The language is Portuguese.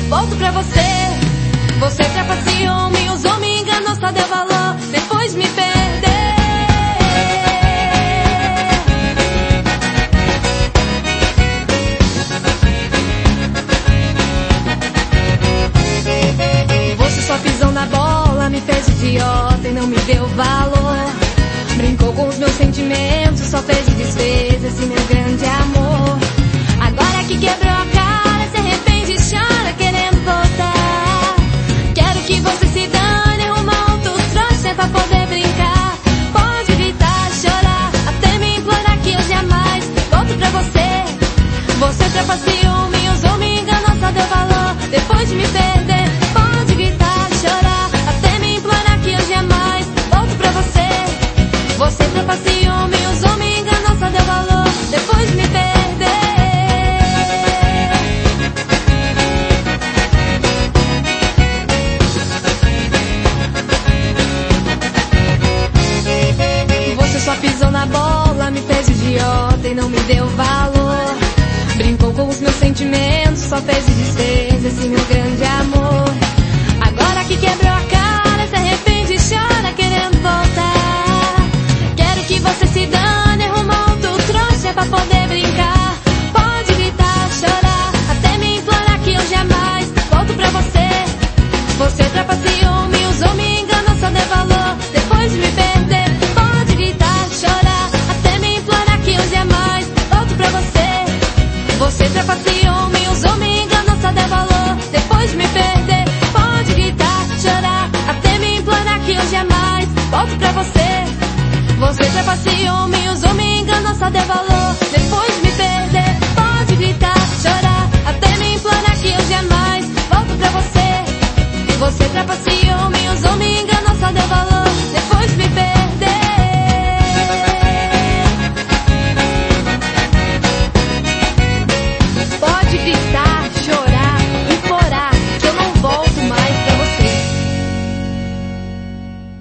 volto pra você. Você trapaceou, me usou, me enganou, só deu valor, depois me perdeu. Você só pisou na bola, me fez idiota e não me deu valor. Brincou com os meus sentimentos, só fez e desfez esse meu grande amor. Agora que quebrou a cara, se arrepende e chora querendo voltar. Quero que você se dane, arruma outro trouxa pra poder brincar. Pode gritar, chorar, até me implorar que eu jamais volto pra você. Você trapaceou, me usou, me enganou, só deu valor, depois de me perder. Pode gritar, chorar, até me implorar que eu jamais volto pra você. Você trapaceou, me usou, me enganou, só deu valor, depois de me perder. Você só pisou na bola, me fez idiota e não me deu valor. Brincou com os meus sentimentos, só fez e desfez esse meu grande amor. Agora que quebrou a cara, se arrepende e chora querendo voltar. Quero que você se dane, arruma outro trouxa pra poder brincar. Pode gritar, chorar, até me implorar que eu jamais volto pra você. Você trapaceou, me usou, me enganou, só deu valor, depois de me perder. Pode gritar, chorar, até me implorar que eu jamais volto pra você. Você trapaceou, me usou, me enganou, só deu valor, depois de me perder. Pode gritar, chorar, até me implorar que eu jamais volto pra você. Você trapaceou, me usou, me enganou, só deu valor, depois de me perder. Pode gritar, chorar, até me implorar que eu jamais volto pra você. Você trapaceou.